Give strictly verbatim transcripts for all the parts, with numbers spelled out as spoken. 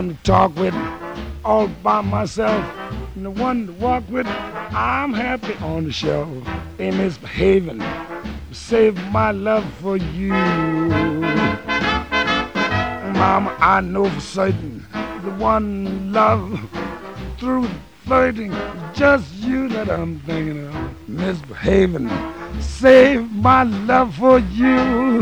one to talk with all by myself, and the one to walk with, I'm happy on the shelf. Ain't misbehaving, save my love for you. Mama, I know for certain the one love through flirting, just you that I'm thinking of. Misbehaving, save my love for you.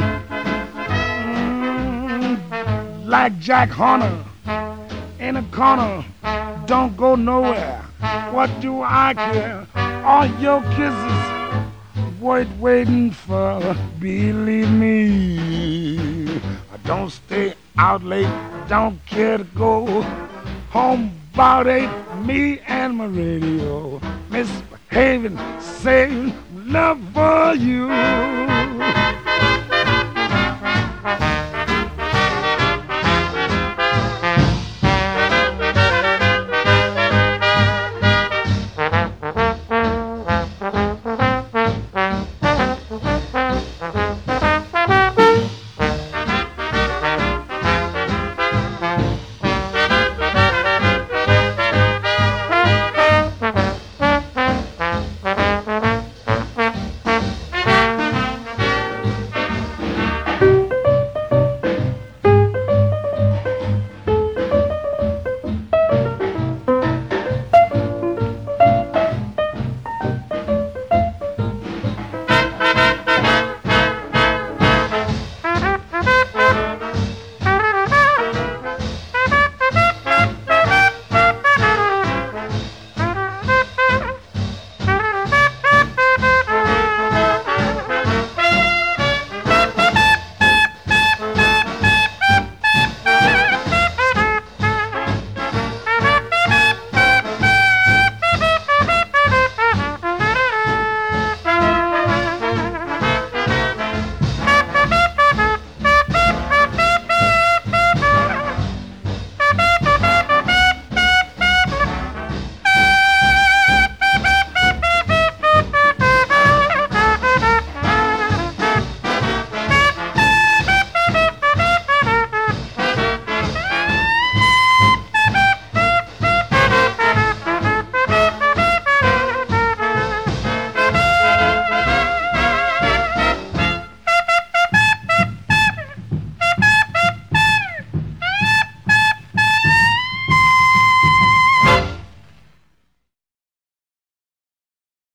Mm, like Jack Horner in a corner, don't go nowhere. What do I care? All your kisses worth waiting for. Believe me, I don't stay out late, don't care to go home about eight. Me and my radio, misbehaving, saving love for you.